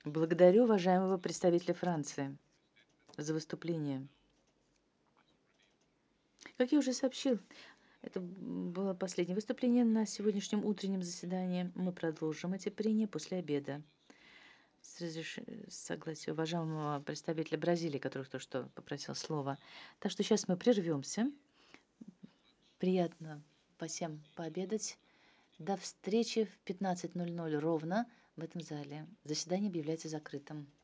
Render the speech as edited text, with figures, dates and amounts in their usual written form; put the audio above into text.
Благодарю уважаемого представителя Франции за выступление. Как я уже сообщил, это было последнее выступление на сегодняшнем утреннем заседании. Мы продолжим эти прения после обеда. С согласия уважаемого представителя Бразилии, который только что попросил слова. Так что сейчас мы прервемся. Приятно всем пообедать. До встречи в 15:00 ровно в этом зале. Заседание объявляется закрытым.